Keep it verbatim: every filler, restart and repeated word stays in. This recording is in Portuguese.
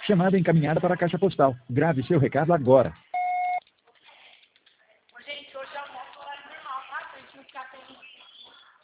Chamada encaminhada para a caixa postal. Grave seu recado agora. Gente, hoje é almoço horário normal, tá? Pra gente não ficar sem...